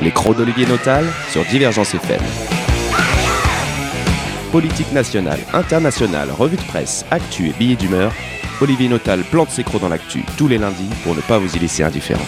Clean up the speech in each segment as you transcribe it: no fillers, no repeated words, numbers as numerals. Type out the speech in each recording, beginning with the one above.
Les crocs d'Olivier Notal sur Divergence FM. Politique nationale, internationale, revue de presse, actu et billets d'humeur, Olivier Notal plante ses crocs dans l'actu tous les lundis pour ne pas vous y laisser indifférent.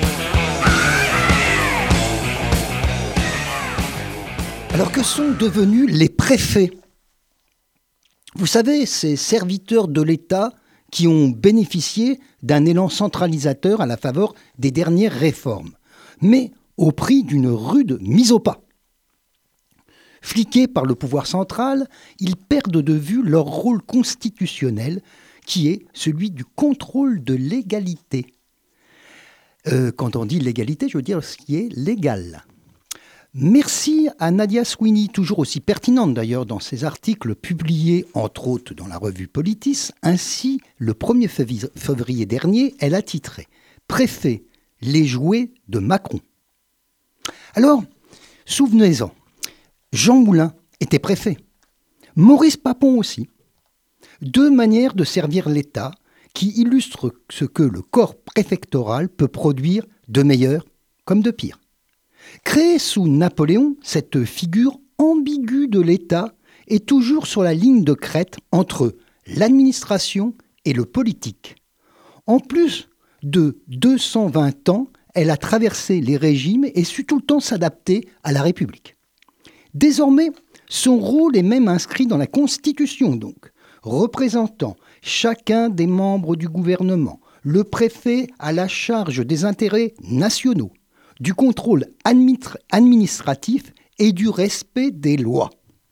Alors que sont devenus les préfets ? Vous savez, ces serviteurs de l'État qui ont bénéficié d'un élan centralisateur à la faveur des dernières réformes, mais au prix d'une rude mise au pas. Fliqués par le pouvoir central, ils perdent de vue leur rôle constitutionnel, qui est celui du contrôle de l'égalité. Quand on dit l'égalité, je veux dire ce qui est légal. Merci à Nadia Sweeney, toujours aussi pertinente d'ailleurs dans ses articles publiés entre autres dans la revue Politis. Ainsi, le 1er février dernier, elle a titré « Préfet, les jouets de Macron ». Alors, souvenez-en, Jean Moulin était préfet, Maurice Papon aussi. Deux manières de servir l'État qui illustrent ce que le corps préfectoral peut produire de meilleur comme de pire. Créée sous Napoléon, cette figure ambiguë de l'État est toujours sur la ligne de crête entre l'administration et le politique. En plus de 220 ans, elle a traversé les régimes et su tout le temps s'adapter à la République. Désormais, son rôle est même inscrit dans la Constitution, donc, représentant chacun des membres du gouvernement. Le préfet a la charge des intérêts nationaux, du contrôle administratif et du respect des lois.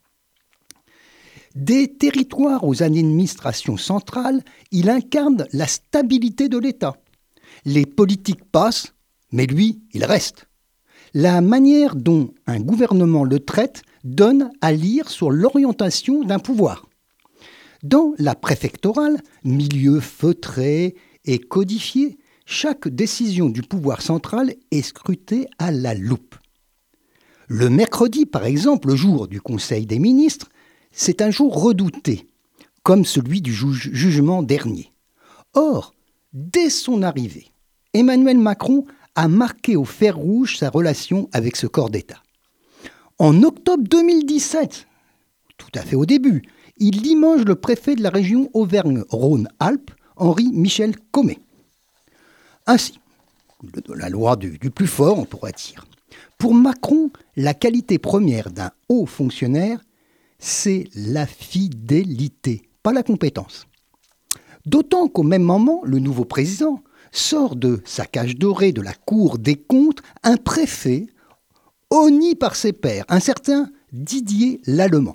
Des territoires aux administrations centrales, il incarne la stabilité de l'État. Les politiques passent, mais lui, il reste. La manière dont un gouvernement le traite donne à lire sur l'orientation d'un pouvoir. Dans la préfectorale, milieu feutré et codifié, chaque décision du pouvoir central est scrutée à la loupe. Le mercredi, par exemple, le jour du Conseil des ministres, c'est un jour redouté, comme celui du jugement dernier. Or, dès son arrivée, Emmanuel Macron a marqué au fer rouge sa relation avec ce corps d'État. En octobre 2017, tout à fait au début, il limoge le préfet de la région Auvergne-Rhône-Alpes, Henri-Michel Comet. Ainsi, la loi du plus fort, on pourrait dire. Pour Macron, la qualité première d'un haut fonctionnaire, c'est la fidélité, pas la compétence. D'autant qu'au même moment, le nouveau président sort de sa cage dorée de la Cour des comptes un préfet honni par ses pairs, un certain Didier Lallemand.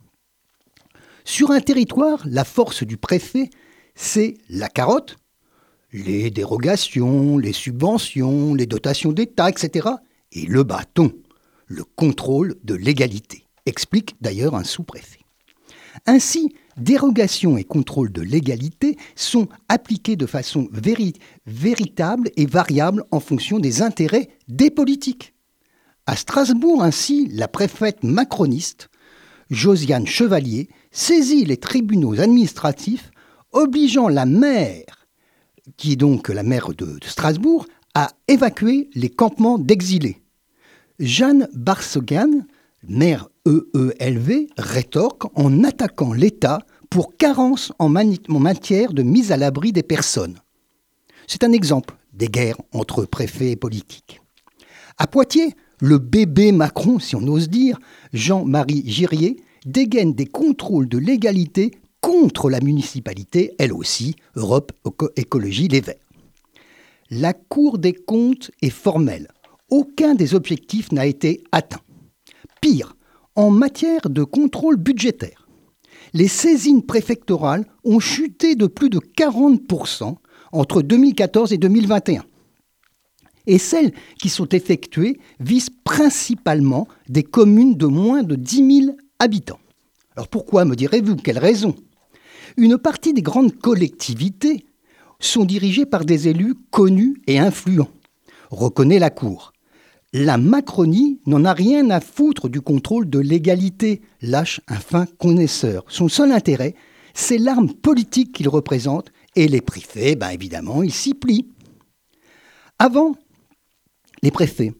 Sur un territoire, la force du préfet, c'est la carotte, les dérogations, les subventions, les dotations d'État, etc. Et le bâton, le contrôle de l'égalité, explique d'ailleurs un sous-préfet. Ainsi, dérogation et contrôle de l'égalité sont appliqués de façon véritable et variable en fonction des intérêts des politiques. À Strasbourg, ainsi, la préfète macroniste, Josiane Chevalier, saisit les tribunaux administratifs, obligeant la maire, qui est donc la maire de Strasbourg, à évacuer les campements d'exilés. Jeanne Barsegan, maire EELV, rétorque en attaquant l'État pour carence en matière de mise à l'abri des personnes. C'est un exemple des guerres entre préfets et politiques. À Poitiers, le bébé Macron, si on ose dire, Jean-Marie Girier, dégaine des contrôles de légalité contre la municipalité, elle aussi, Europe Écologie Les Verts. La Cour des comptes est formelle. Aucun des objectifs n'a été atteint. Pire, en matière de contrôle budgétaire, les saisines préfectorales ont chuté de plus de 40% entre 2014 et 2021. Et celles qui sont effectuées visent principalement des communes de moins de 10 000 habitants. Alors pourquoi, me direz-vous, quelle raison ? Une partie des grandes collectivités sont dirigées par des élus connus et influents, reconnaît la Cour. La Macronie n'en a rien à foutre du contrôle de l'égalité, lâche un fin connaisseur. Son seul intérêt, c'est l'arme politique qu'il représente, et les préfets, évidemment, ils s'y plient. Avant, les préfets,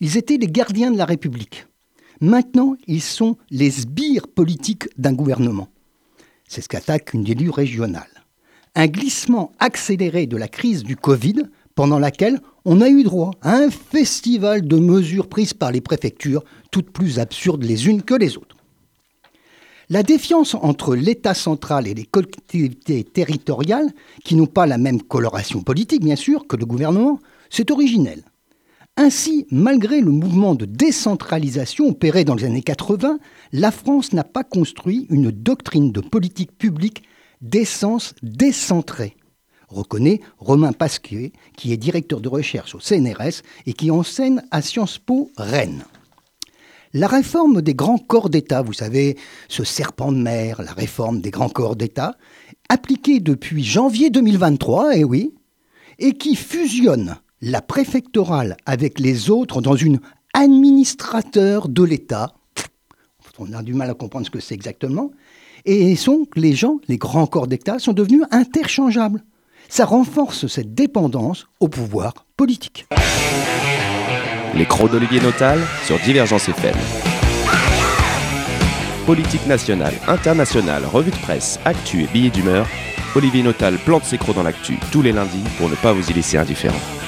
Ils étaient les gardiens de la République. Maintenant, ils sont les sbires politiques d'un gouvernement. C'est ce qu'attaque une élue régionale. Un glissement accéléré de la crise du Covid, pendant laquelle on a eu droit à un festival de mesures prises par les préfectures, toutes plus absurdes les unes que les autres. La défiance entre l'État central et les collectivités territoriales, qui n'ont pas la même coloration politique, bien sûr, que le gouvernement, c'est originel. Ainsi, malgré le mouvement de décentralisation opéré dans les années 80, la France n'a pas construit une doctrine de politique publique d'essence décentrée, reconnaît Romain Pasquier, qui est directeur de recherche au CNRS et qui enseigne à Sciences Po Rennes. La réforme des grands corps d'État, vous savez, ce serpent de mer, la réforme des grands corps d'État, appliquée depuis janvier 2023, et qui fusionne la préfectorale avec les autres dans une administrateur de l'État. On a du mal à comprendre ce que c'est exactement. Et les grands corps d'État sont devenus interchangeables. Ça renforce cette dépendance au pouvoir politique. Les crocs d'Olivier Notal sur Divergence FM. Politique nationale, internationale, revue de presse, actu et billets d'humeur, Olivier Notal plante ses crocs dans l'actu tous les lundis pour ne pas vous y laisser indifférent.